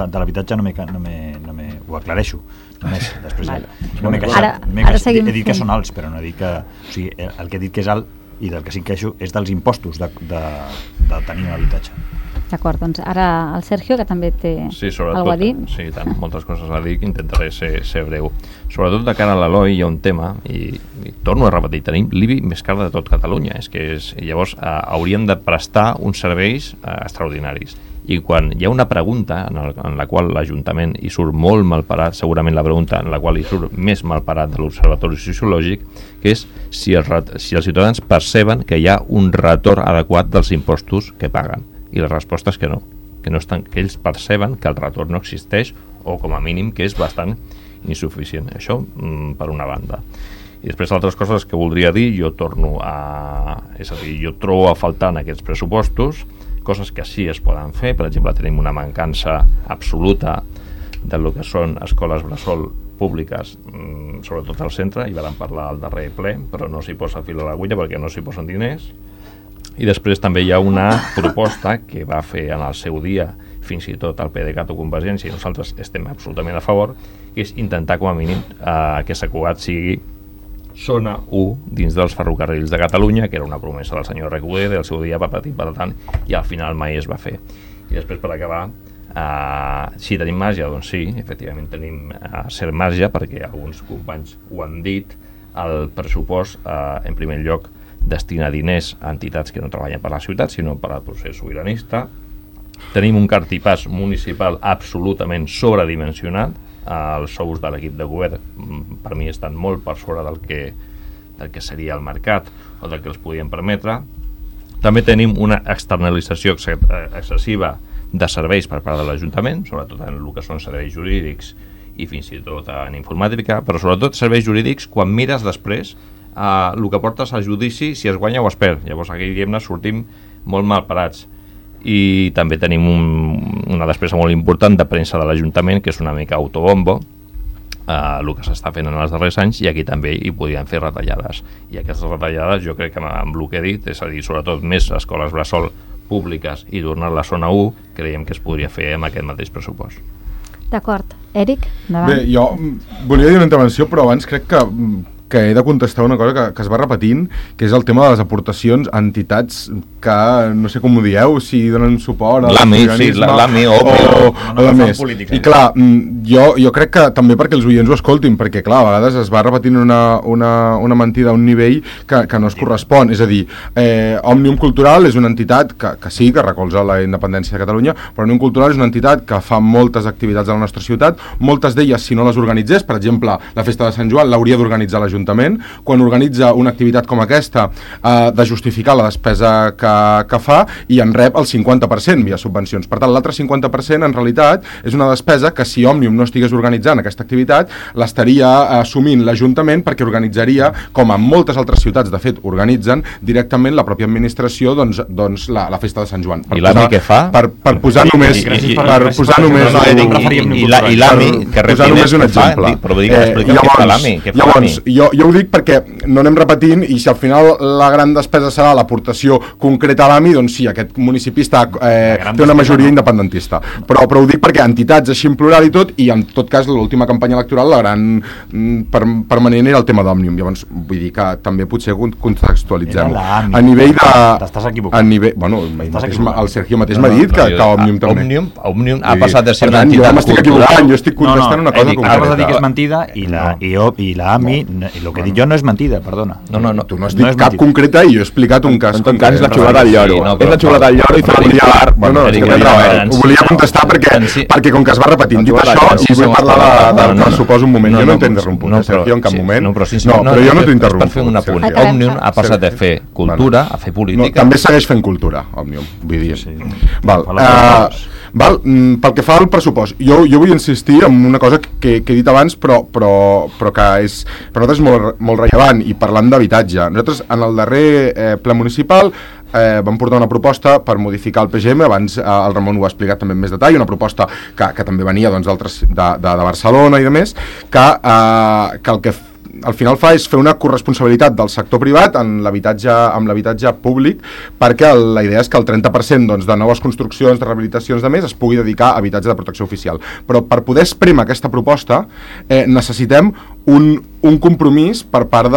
Speaker 8: ho aclareixo. Només, després
Speaker 2: Vale.
Speaker 8: no m'he
Speaker 2: Ara
Speaker 8: queixat.
Speaker 2: seguim
Speaker 8: He dit que
Speaker 2: fent.
Speaker 8: són alts, però no he dit que... O sigui, el que he dit que és alt i del que sí que queixo és dels impostos de tenir un habitatge.
Speaker 2: D'acord, doncs ara el Sergio, que també té
Speaker 1: Sí, sobretot,
Speaker 2: alguna a dir.
Speaker 1: sí, tant, moltes coses a dir, que intentaré ser breu. Sobretot de cara a l'Eloi hi ha un tema, i torno a repetir, tenim l'IBI més car de tot Catalunya, llavors hauríem de prestar uns serveis extraordinaris. I quan hi ha una pregunta en la qual l'Ajuntament hi surt molt malparat, segurament la pregunta en la qual hi surt més malparat de l'Observatori Sociològic, que és si els ciutadans perceben que hi ha un retorn adequat dels impostos que paguen. I la resposta és que no estan, que ells perceben que el retorn no existeix, o com a mínim que és bastant insuficient. Això per una banda. I després altres coses que voldria dir, jo trobo a faltar en aquests pressupostos coses que sí es poden fer. Per exemple, tenim una mancança absoluta del que són escoles bressol públiques, sobretot al centre, i vam parlar al darrer ple, però no s'hi posa fil a l'agulla perquè no s'hi posen diners. I després també hi ha una proposta que va fer en el seu dia fins i tot el PDeCAT o Convergència, i nosaltres estem absolutament a favor, que és intentar com a mínim que Sant Cugat sigui zona 1 dins dels ferrocarrils de Catalunya, que era una promesa del senyor Recoder, del seu dia papatit patant, i al final mai es va fer. I després, per acabar, si tenim marge, doncs sí, efectivament tenim cert marge, perquè alguns companys ho han dit. El pressupost, en primer lloc, destina diners a entitats que no treballen per la ciutat, sinó per al procés sobiranista. Tenim un cartipàs municipal absolutament sobredimensionat. Els sous de l'equip de govern per mi estan molt per sobre del que seria el mercat o del que els podien permetre. També tenim una externalització excessiva de serveis per part de l'Ajuntament, sobretot en el que són serveis jurídics i fins i tot en informàtica, però sobretot serveis jurídics quan mires després el que portes al judici, si es guanya o es perd. Llavors aquí sortim molt mal parats. I també tenim una despesa molt important de premsa de l'Ajuntament, que és una mica autobombo, el que s'està fent en els darrers anys, i aquí també hi podien fer retallades. I aquestes retallades, jo crec que amb el que he dit, és a dir, sobretot més escoles bressol públiques i tornar a la zona 1, creiem que es podria fer amb aquest mateix pressupost.
Speaker 2: D'acord. Eric, endavant.
Speaker 5: Bé, jo volia dir una intervenció, però abans crec que he de contestar una cosa que es va repetint, que és el tema de les aportacions a entitats que, no sé com ho dieu, si donen suport a
Speaker 1: l'AMI o
Speaker 5: la més. I clar, jo crec que també perquè els oients ho escoltin, perquè clar, a vegades es va repetint una mentida a un nivell que no es correspon. És a dir, Òmnium Cultural és una entitat que sí, que recolza la independència de Catalunya, però Òmnium Cultural és una entitat que fa moltes activitats a la nostra ciutat, moltes d'elles, si no les organitzés, per exemple, la Festa de Sant Joan l'hauria d'organitzar l'Ajuntament. Quan organitza una activitat com aquesta, de justificar la despesa que fa, i en rep el 50% via subvencions. Per tant, l'altre 50% en realitat és una despesa que si Òmnium no estigués organitzant aquesta activitat l'estaria assumint l'Ajuntament, perquè organitzaria, com en moltes altres ciutats de fet organitzen, directament la pròpia administració doncs la Festa de Sant Joan.
Speaker 1: I l'AMI què fa?
Speaker 5: Per posar només
Speaker 1: i l'AMI que
Speaker 5: posar només un exemple.
Speaker 1: Però vull dir que expliquem què fa l'AMI.
Speaker 5: Llavors, jo ho dic perquè no anem repetint, i si al final la gran despesa serà l'aportació concreta a l'AMI, doncs sí, aquest municipi té una majoria independentista. Però ho dic perquè entitats així en plural i tot, i en tot cas l'última campanya electoral, la gran permanent era el tema d'Òmnium. Llavors vull dir que també potser contextualitzem a nivell de...
Speaker 8: T'estàs equivocant.
Speaker 5: Bueno, el Sergio mateix m'ha dit que Òmnium també.
Speaker 1: Òmnium ha passat de ser una
Speaker 5: entitat
Speaker 1: cultural.
Speaker 5: m'estic equivocant, jo estic contestant una cosa concreta.
Speaker 8: Acabes de dir que és mentida i la AMI, i el que he dit jo no és mentida, perdona.
Speaker 5: No, tu no has dit cap concreta i jo he explicat un cas.
Speaker 3: En tot cas és la xulada del lloro. És la xulada del lloro i ho volia contestar perquè com que es va repetint. Dit això, si vull parlar del pressupost un moment, jo no t'he interromput, Sergio, en cap moment. Però jo no t'he interromput.
Speaker 1: Per fer un apunt, Òmnium ha passat de fer cultura a fer política.
Speaker 5: També segueix fent cultura, Òmnium, vull dir. Pel que fa al pressupost, jo vull insistir en una cosa que he dit abans, però que és per nosaltres molt rellevant, i parlant d'habitatge. Nosaltres en el darrer ple municipal vam portar una proposta per modificar el PGM, abans el Ramon ho ha explicat també en més detall, una proposta que també venia doncs, de Barcelona i de més, que el que al final fa és fer una corresponsabilitat del sector privat amb l'habitatge públic, perquè la idea és que el 30% doncs, de noves construccions, de rehabilitacions de més es pugui dedicar a habitatge de protecció oficial. Però per poder esprémer aquesta proposta necessitem un compromís per part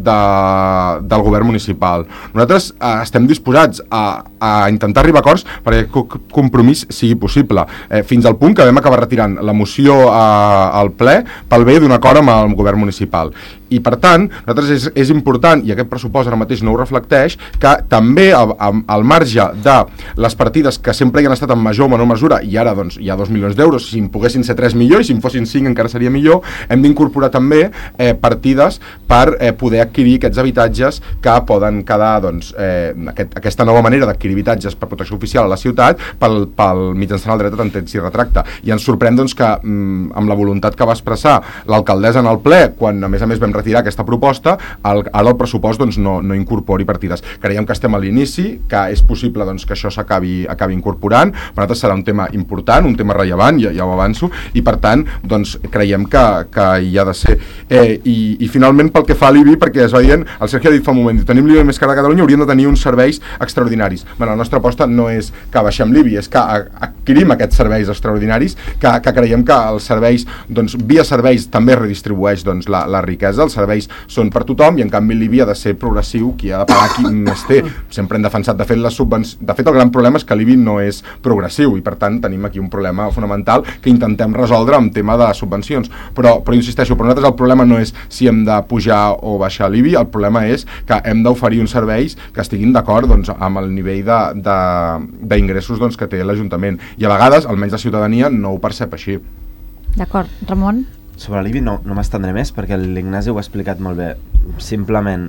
Speaker 5: del govern municipal. Nosaltres estem disposats a intentar arribar a acords perquè aquest compromís sigui possible, fins al punt que vam acabar retirant la moció al ple pel bé d'un acord amb el govern municipal. I per tant, nosaltres és important, i aquest pressupost ara mateix no ho reflecteix, que també al marge de les partides que sempre hi han estat en major o menor mesura, i ara doncs, hi ha 2 milions d'euros, si en poguessin ser 3 millor, i si en fossin 5 encara seria millor, hem d'incorporar també partides per poder adquirir aquests habitatges que poden quedar, doncs, aquesta nova manera d'adquirir habitatges per protecció oficial a la ciutat pel mitjançant el dret a tanteig i retracte. I ens sorprèn doncs, que amb la voluntat que va expressar l'alcaldessa en el ple, quan a més vam retirar aquesta proposta, ara el pressupost doncs, no incorpori partides. Creiem que estem a l'inici, que és possible doncs, que això s'acabi incorporant. Per nosaltres serà un tema important, un tema rellevant, ja ho avanço, i per tant doncs, creiem que hi ha de ser. I finalment pel que fa a l'IBI, perquè es va dient, el Sergio ha dit fa un moment, tenim l'IBI més car de Catalunya, hauríem de tenir uns serveis extraordinaris. La nostra aposta no és que baixem l'IBI, és que adquirim aquests serveis extraordinaris, que creiem que els serveis, doncs, via serveis també redistribueix doncs, la riquesa, els serveis són per tothom, i en canvi l'IBI ha de ser progressiu, qui ha de pagar qui més té. Sempre hem defensat, de fet el gran problema és que l'IBI no és progressiu, i per tant tenim aquí un problema fonamental que intentem resoldre amb tema de subvencions, però insisteixo, per nosaltres el problema no és si hem de pujar o baixar l'IBI, el problema és que hem d'oferir uns serveis que estiguin d'acord doncs, amb el nivell d'ingressos doncs, que té l'Ajuntament, i a vegades, almenys la ciutadania, no ho percep així.
Speaker 2: D'acord. Ramon?
Speaker 6: Sobre l'IBI no m'estendré més, perquè l'Ignasi ho ha explicat molt bé. Simplement,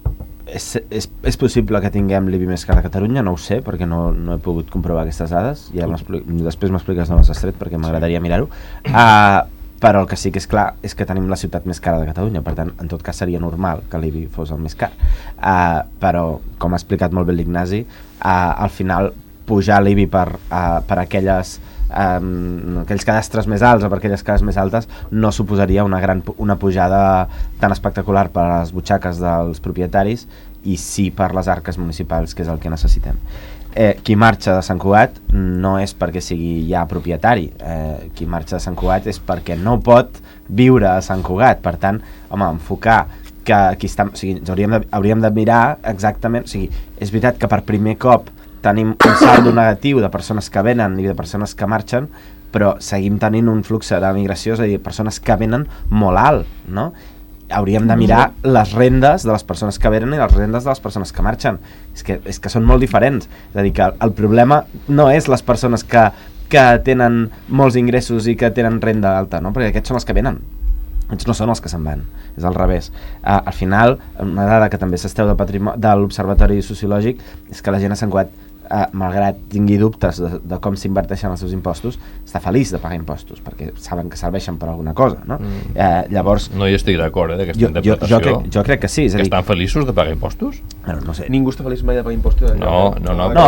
Speaker 6: és possible que tinguem l'IBI més car a Catalunya, no ho sé, perquè no he pogut comprovar aquestes dades, després m'expliques d'on les has tret, perquè m'agradaria mirar-ho. Però el que sí que és clar és que tenim la ciutat més cara de Catalunya, per tant, en tot cas seria normal que l'IBI fos el més car. Però, com ha explicat molt bé l'Ignasi, al final pujar l'IBI per aquells cadastres més alts o per aquelles cases més altes no suposaria una pujada tan espectacular per a les butxaques dels propietaris, i sí per les arques municipals, que és el que necessitem. Qui marxa de Sant Cugat no és perquè sigui ja propietari, qui marxa de Sant Cugat és perquè no pot viure a Sant Cugat. Per tant, enfocar que qui està, o sigui, hauríem de mirar exactament, o sigui, és veritat que per primer cop tenim un saldo negatiu de persones que venen i de persones que marxen, però seguim tenint un flux de migració, és a dir, persones que venen molt alt, no? Hauríem de mirar les rendes de les persones que venen i les rendes de les persones que marxen. És que són molt diferents. És a dir, que el problema no és les persones que tenen molts ingressos i que tenen renda alta, no? Perquè aquests són els que venen. Aquests no són els que se'n van, és al revés. Al final, una dada que també s'esteu de l'Observatori Sociològic és que la gent a Sant Cugat, malgrat tingui dubtes de com s'inverteixen els seus impostos, està feliç de pagar impostos, perquè saben que serveixen per alguna cosa, no? Llavors...
Speaker 1: No hi estic d'acord, d'aquesta interpretació.
Speaker 6: Jo crec que sí.
Speaker 1: Que estan feliços de pagar impostos?
Speaker 6: No sé.
Speaker 3: Ningú està feliç mai de pagar impostos?
Speaker 1: No,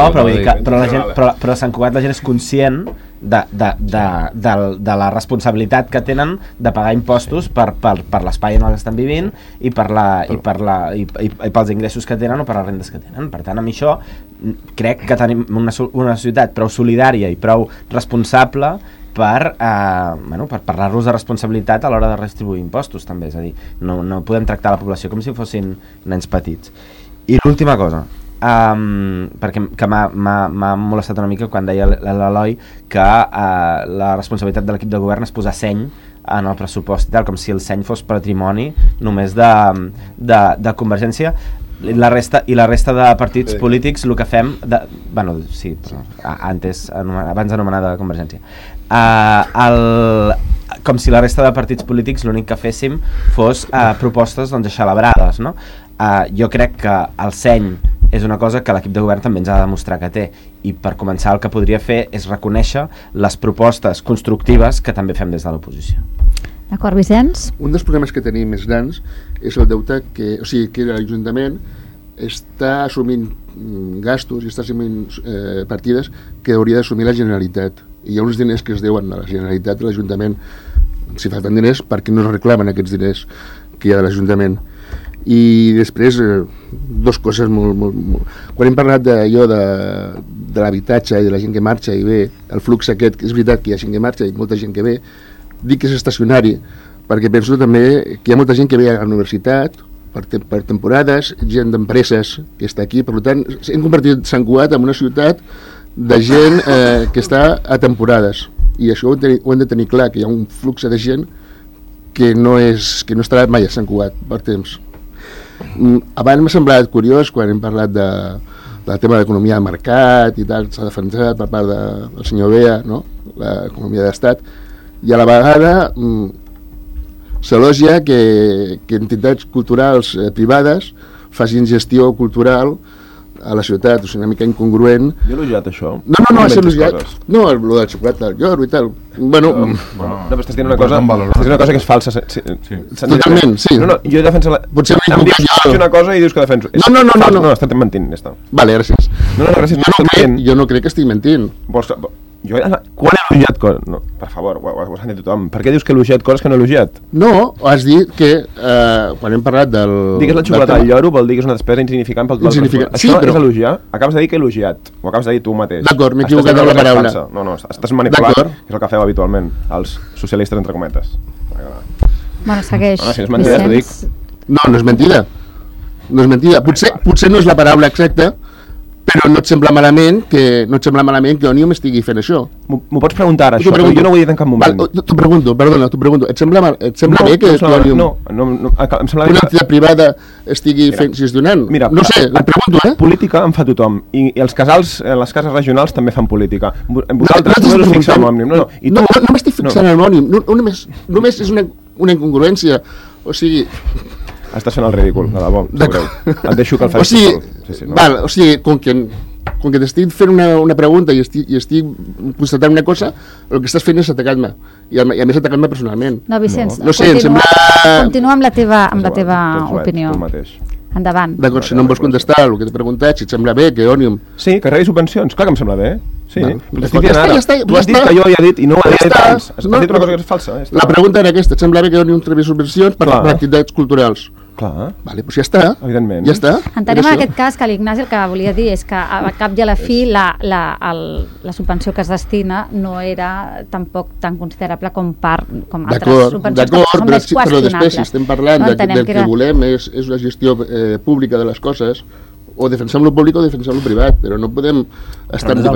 Speaker 6: però a Sant Cugat la gent és conscient de la responsabilitat que tenen de pagar impostos per l'espai en el que estan vivint i pels ingressos que tenen o per les rendes que tenen. Per tant, amb això crec que tenim una societat prou solidària i prou responsable per parlar-los de responsabilitat a l'hora de redistribuir impostos també, és a dir, no podem tractar la població com si fossin nens petits. I l'última cosa, perquè m'ha molestat una mica quan deia l'Eloi que la responsabilitat de l'equip de govern és posar seny en el pressupost, com si el seny fos patrimoni només de Convergència. La resta de partits polítics el que fem abans anomenada Convergència, com si la resta de partits polítics l'únic que féssim fos propostes eixelebrades, no? Jo crec que el seny és una cosa que l'equip de govern també ens ha de demostrar que té, i per començar el que podria fer és reconèixer les propostes constructives que també fem des de l'oposició.
Speaker 2: D'acord, Vicenç?
Speaker 7: Un dels problemes que tenim més grans és el deute que l'Ajuntament està assumint gastos i està assumint partides que hauria d'assumir la Generalitat. I hi ha uns diners que es deuen a la Generalitat, a l'Ajuntament. Si falten diners, per què no es reclamen aquests diners que hi ha de l'Ajuntament? I després, dues coses molt... Quan hem parlat de l'habitatge i de la gent que marxa i ve, el flux aquest, que és veritat que hi ha gent que marxa i molta gent que ve, dic que és estacionari, perquè penso també que hi ha molta gent que ve a la universitat per temporades, gent d'empreses que està aquí, per tant, hem convertit Sant Cugat en una ciutat de gent que està a temporades, i això ho hem de tenir clar, que hi ha un flux de gent que no estarà mai a Sant Cugat per temps. Abans m'ha semblat curiós quan hem parlat del tema d'economia de mercat i tal, s'ha defensat per part del senyor Bea, no? L'economia d'estat, i a la vegada s'elogia que entitats culturals privades facin gestió cultural a la ciutat, o sigui, una mica incongruent.
Speaker 3: Jo he elogiat això.
Speaker 7: No, has elogiat. No, el de xocolata del lloro i tal. Bueno,
Speaker 3: però estàs dient una cosa que és falsa.
Speaker 7: Totalment, sí.
Speaker 3: No, jo defenso la...
Speaker 7: Potser
Speaker 3: em dius una cosa i dius que defenso. No, estàs mentint, ja està.
Speaker 7: Vale, gràcies.
Speaker 3: No, gràcies.
Speaker 7: Jo no crec que estic mentint.
Speaker 3: Quan he elogiat coses? No, per favor, ho ha sentit tothom. Per què dius que he elogiat coses que no he elogiat?
Speaker 7: No, has dit que quan hem parlat del...
Speaker 3: Digues la xocolata del lloro, vol dir que és una despesa insignificant pel
Speaker 7: Insignificant.
Speaker 3: Això és elogiar? Acabes de dir que he elogiat. Ho acabes de dir tu mateix.
Speaker 7: D'acord, m'he equivocat amb la paraula.
Speaker 3: No, estàs manipulant, que és el que feu habitualment, els socialistes entre cometes.
Speaker 2: Bueno, segueix.
Speaker 3: Si no és mentida, t'ho dic.
Speaker 7: No és mentida. No és mentida. Potser no és la paraula exacta, però no et sembla malament que Òmnium estigui fent això.
Speaker 3: M'ho pots preguntar, això, però jo no ho he dit en cap moment.
Speaker 7: T'ho pregunto. Et sembla bé que Òmnium, una entitat privada, estigui gestionant?
Speaker 3: Mira,
Speaker 7: no sé, et pregunto,
Speaker 3: Política en fa tothom, i els casals, les cases regionals també fan política. Vosaltres no us fixeu en Òmnium.
Speaker 7: No m'estic fixant en Òmnium, només és una incongruència, o sigui...
Speaker 3: Estàs fent el ridícul, de debò, et deixo que el facis
Speaker 7: o sigui, com que t'estic fent una pregunta i estic constatant una cosa, el que estàs fent és atacar-me, i a més atacar-me personalment.
Speaker 2: No, Vicenç,
Speaker 7: no sé,
Speaker 2: continua amb la teva opinió. Endavant.
Speaker 7: D'acord, si no em vols contestar el que t'he preguntat, si et sembla bé que Òmnium...
Speaker 3: Sí, que rebi subvencions, clar que em sembla bé. Sí,
Speaker 7: t'estic dient ara.
Speaker 3: Tu has dit que jo havia dit i no ho havia dit abans. Has dit una cosa que és falsa.
Speaker 7: La pregunta era aquesta, et sembla bé que Òmnium rebi subvencions per activitats culturals?
Speaker 3: Clar.
Speaker 7: Vale, doncs ja està.
Speaker 3: Evidentment.
Speaker 7: Ja està.
Speaker 2: Entenem en aquest cas que l'Ignasi el que volia dir és que a cap i a la fi la subvenció que es destina no era tampoc tan considerable com altres subvencions que són més qüestionables.
Speaker 7: Però després, si estem parlant del que volem és una gestió pública de les coses, o defensem lo públic o defensem lo privat, però no podem estar...
Speaker 6: No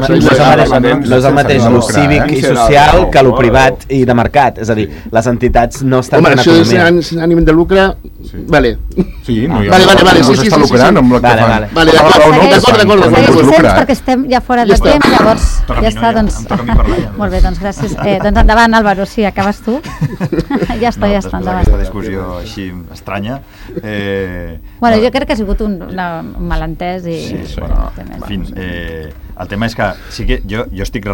Speaker 6: és el mateix lo cívic i social que lo privat i de mercat, és a dir, les entitats no estan en economia.
Speaker 7: Home, això és ànim de lucre... Vale.
Speaker 5: Sí, no
Speaker 7: s'està
Speaker 5: lucrant amb la que fan.
Speaker 7: Vale, d'acord.
Speaker 2: Segueix, perquè estem ja fora de temps, llavors ja està, doncs... Molt bé, doncs gràcies. Doncs endavant, Álvaro, sí, acabes tu. Ja està, endavant.
Speaker 8: Aquesta discussió així estranya...
Speaker 2: Bueno, jo crec que ha sigut un malentès i...
Speaker 8: En fi, el tema és que sí que jo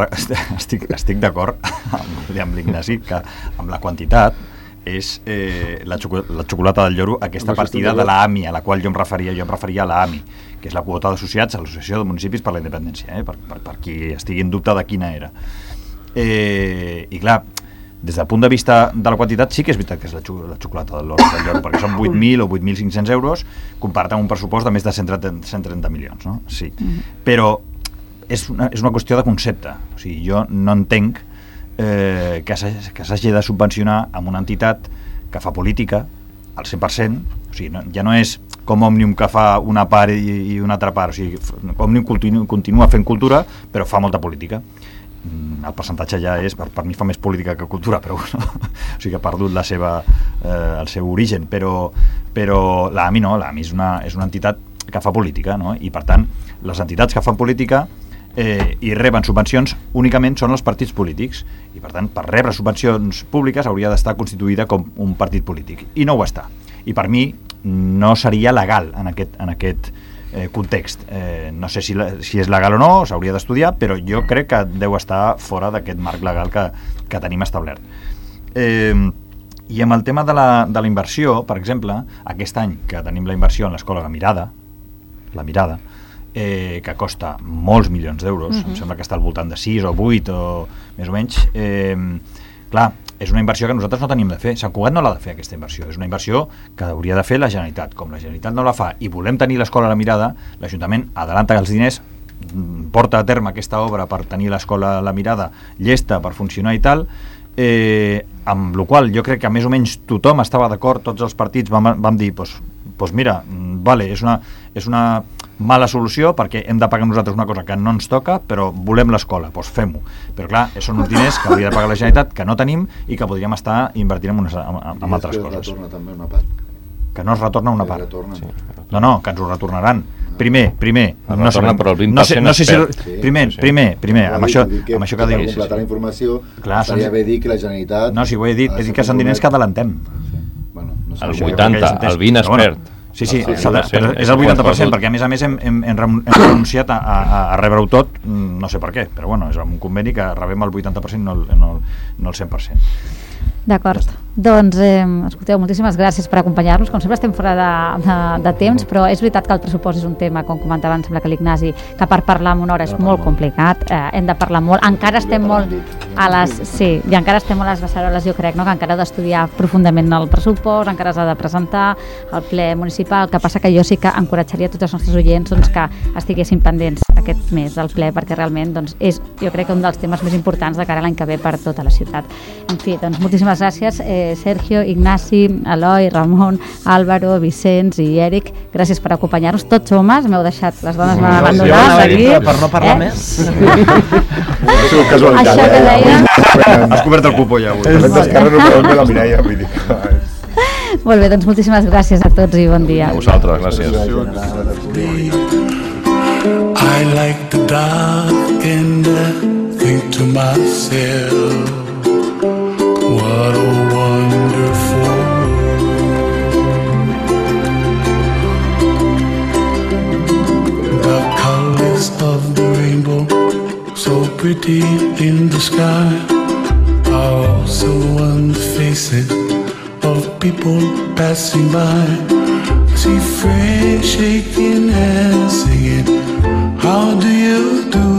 Speaker 8: estic d'acord amb l'Ignasi que amb la quantitat és la xocolata del lloro, aquesta partida de l'AMI a la qual jo em referia a l'AMI, que és la quota d'associats a l'Associació de Municipis per la Independència, per qui estigui en dubte de quina era. I clar, des del punt de vista de la quantitat sí que és veritat que és la xocolata del lloro, perquè són 8.000 o 8.500 euros comparat amb un pressupost de més de 130 milions, no? Sí. Però és una qüestió de concepte, o sigui, jo no entenc que s'hagi de subvencionar amb una entitat que fa política al 100%, o sigui, ja no és com Òmnium que fa una part i una altra part, o sigui, Òmnium continua fent cultura però fa molta política. El percentatge ja és, per mi fa més política que cultura, però bueno, o sigui que ha perdut el seu origen, però l'AMI no, l'AMI és una entitat que fa política, no? I per tant les entitats que fan política i reben subvencions únicament són els partits polítics, i per tant per rebre subvencions públiques hauria d'estar constituïda com un partit polític, i no ho està, i per mi no seria legal en aquest context. No sé si és legal o no, s'hauria d'estudiar, però jo crec que deu estar fora d'aquest marc legal que tenim establert. I amb el tema de la inversió, per exemple, aquest any que tenim la inversió en l'Escola La Mirada, La Mirada, que costa molts milions d'euros, em sembla que està al voltant de 6 o 8 o més o menys. Clar, és una inversió que nosaltres no tenim de fer. Sant Cugat no l'ha de fer, aquesta inversió. És una inversió que hauria de fer la Generalitat. Com la Generalitat no la fa i volem tenir l'escola a La Mirada, l'Ajuntament adelanta els diners, porta a terme aquesta obra per tenir l'escola a La Mirada llesta per funcionar i tal, amb la qual jo crec que més o menys tothom estava d'acord, tots els partits vam dir, pues mira, vale, és una mala solució perquè hem de pagar nosaltres una cosa que no ens toca, però volem l'escola, doncs fem-ho. Però clar, són uns diners que hauria de pagar la Generalitat, que no tenim i que podríem estar invertint en altres coses.
Speaker 4: Que retorna també una part.
Speaker 8: Que no es retorna una part.
Speaker 4: Sí.
Speaker 8: No, que ens ho retornaran. Primer,
Speaker 1: no sé, però el 20%
Speaker 8: no sé si primer, amb això que diu.
Speaker 4: Per completar la informació, estaria bé dir que la Generalitat...
Speaker 8: No, si ho he dit que són diners que adelantem.
Speaker 1: El 80, el 20 es perd.
Speaker 8: Sí, però és el 80%, perquè a més hem renunciat a rebre-ho tot, no sé per què, però bueno, és un conveni que rebem el 80%, no el 100%.
Speaker 2: D'acord. Doncs, escolteu, moltíssimes gràcies per acompanyar-nos. Com sempre estem fora de temps, però és veritat que el pressupost és un tema, com comentava, em sembla que l'Ignasi, que per parlar en una hora és molt complicat. Hem de parlar molt. Encara estem molt a les... Sí, i encara estem a les beceroles, jo crec, no? Que encara heu d'estudiar profundament el pressupost, encara s'ha de presentar al ple municipal. El que passa que jo sí que encoratjaria tots els nostres oients doncs, que estiguessin pendents aquest mes del ple, perquè realment doncs, és, jo crec, un dels temes més importants de cara a l'any que ve per tota la ciutat. En fi, doncs moltíssimes gràcies, Sergio, Ignasi, Eloi, Ramon, Álvaro, Vicenç i Eric. Gràcies per acompanyar-nos. Tots homes, m'heu deixat, les dones m'han abandonat aquí.
Speaker 6: Per no parlar més.
Speaker 2: Això que deia...
Speaker 5: Has cobert el cupo ja avui. La Mireia, vull dir.
Speaker 2: Molt bé, doncs moltíssimes gràcies a tots i bon dia.
Speaker 1: A vosaltres, gràcies.
Speaker 9: I like the dark and I think to myself, what a wonderful world. The colors of the rainbow, so pretty in the sky, are also on the faces of people passing by. See friends shaking hands singing, how do you do?